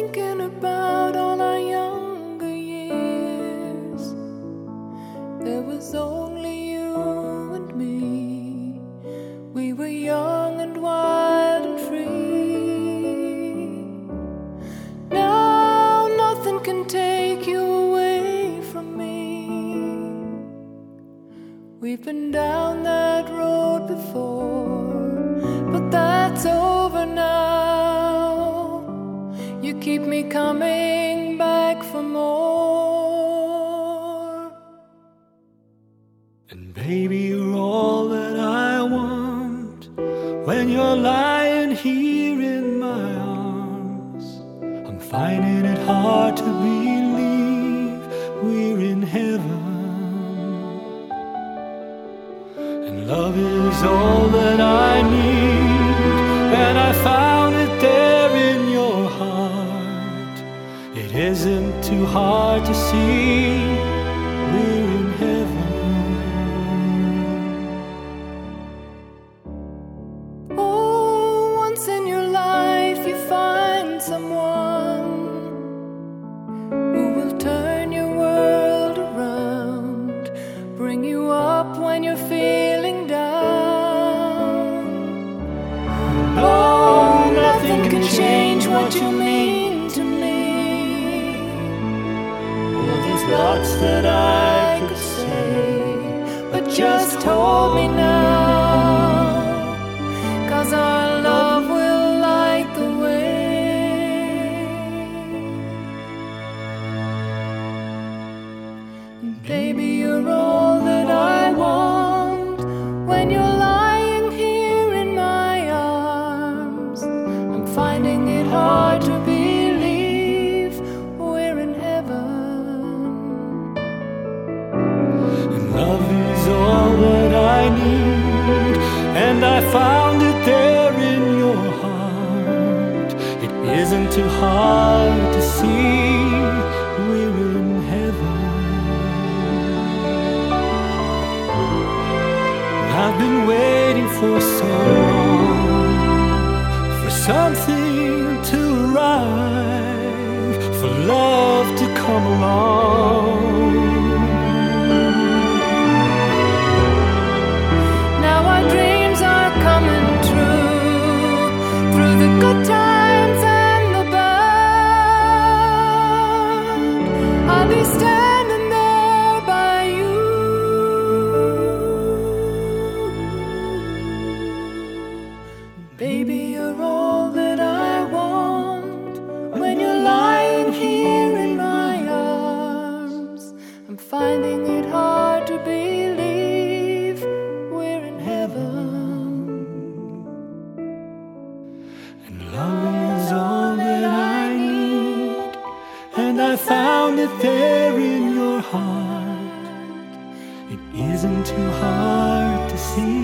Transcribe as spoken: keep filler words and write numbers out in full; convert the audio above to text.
thinking about all our younger years. There was only you and me. We were young and wild and free. Now nothing can take you away from me. We've been down that road before, but that's over now. You keep me coming back for more. And baby, you're all that I want when you're lying here in my arms. I'm finding it hard to believe we're in heaven. And love is all that I need, and I found it there in your heart. It isn't too hard to see we're in heaven. Oh, once in your life you find someone who will turn your world around, bring you up when you're feeling down. Oh, nothing can change what you mean to me. Well, there's lots that I could say, But just hold me now, 'cause our love will light the way. And baby, you're all that I want when you're lying here in my arms. I'm finding it hard to believe we're in heaven. and love is all that I need, and I found it there in your heart. It isn't too hard to see we're in heaven. I've been waiting for so long, for something to arrive, for love to come along. Now our dreams are coming true, through the good times and the bad. I'll be standing there by you. Baby, you're all that I want when you're lying here in my arms. I'm finding it hard to believe we're in heaven. And love is all that I need, and I found it there in your heart. It isn't too hard to see